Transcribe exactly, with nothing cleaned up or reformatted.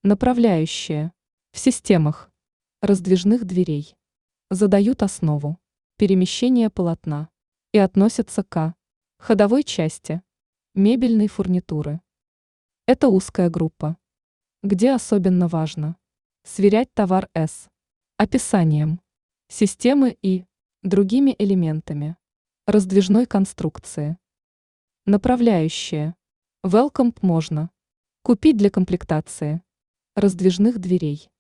Направляющие в системах раздвижных дверей задают основу перемещения полотна и относятся к ходовой части мебельной фурнитуры. Это узкая группа, где особенно важно сверять товар с описанием системы и другими элементами раздвижной конструкции. Направляющие Welcome можно купить для комплектации раздвижных дверей.